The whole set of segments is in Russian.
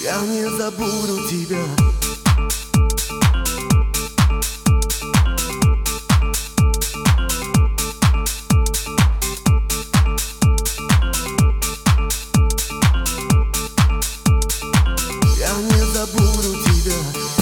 Я не забуду тебя. Я не забуду тебя.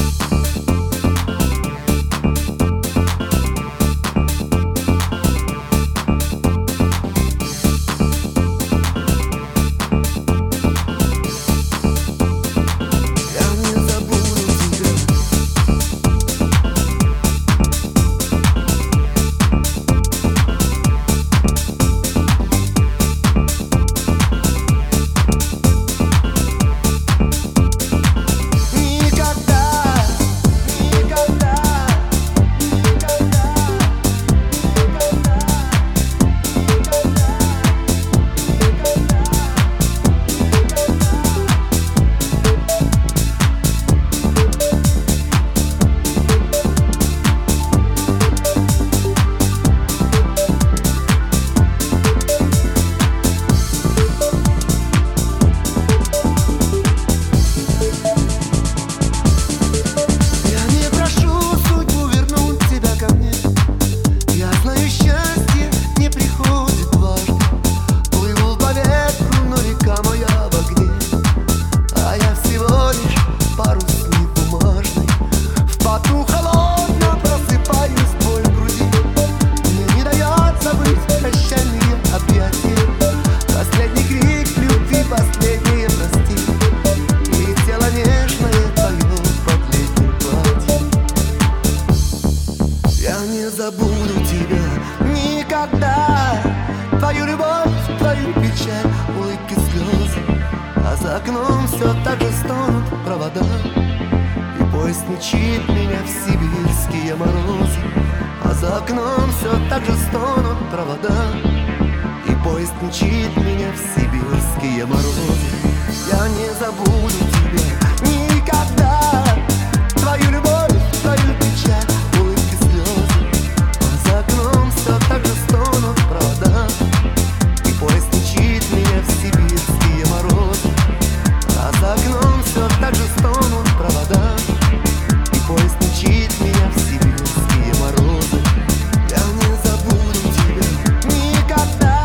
Забуду тебя никогда. Твою любовь, твою печаль, улыбки, слезы. А за окном все так же стонут провода. И поезд мчит меня в сибирские морозы. А за окном все так же стонут провода. И поезд мчит меня в сибирские морозы. Я не забуду тебя никогда. Твою любовь, твою печаль, улыбки, слезы. За окном все так же стонут провода. И поезд мчит меня в сибирские морозы. А за окном все так же стонут провода. И поезд мчит меня в сибирские морозы. Я не забуду тебя никогда.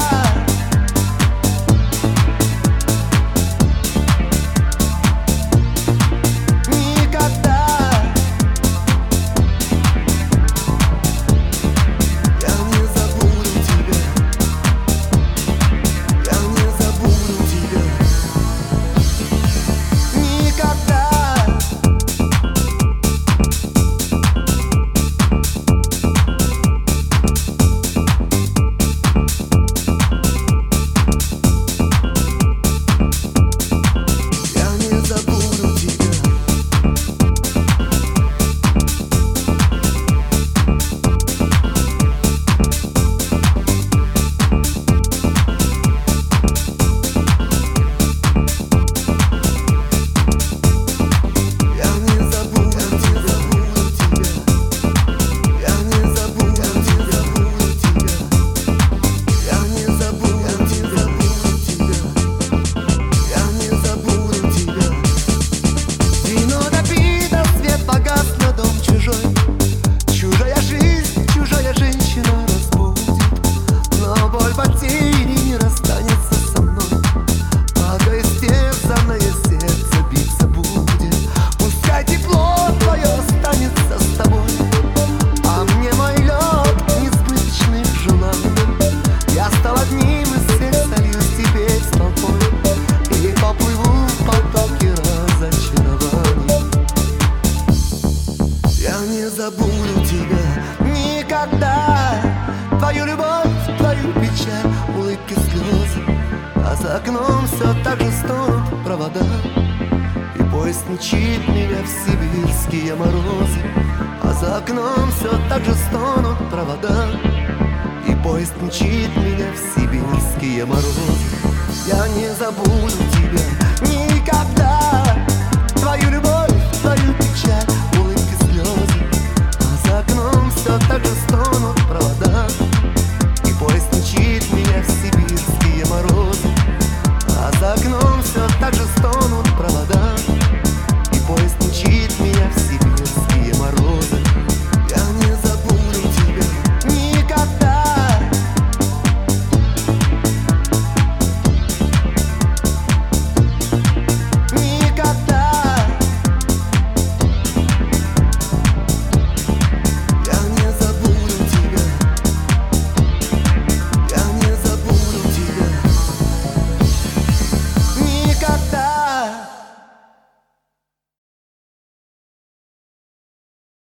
Забуду тебя никогда. Твою любовь, твою печаль, улыбки, слезы. А за окном все так же стонут провода. И поезд мчит меня в сибирские морозы. А за окном все так же стонут провода. И поезд мчит меня в сибирские морозы. Я не забуду тебя никогда. Твою любовь, твою печаль, улыбки, слезы. За окном все так же стонут провода. И поезд мчит меня в сибирские морозы. А за окном все так же стонут провода.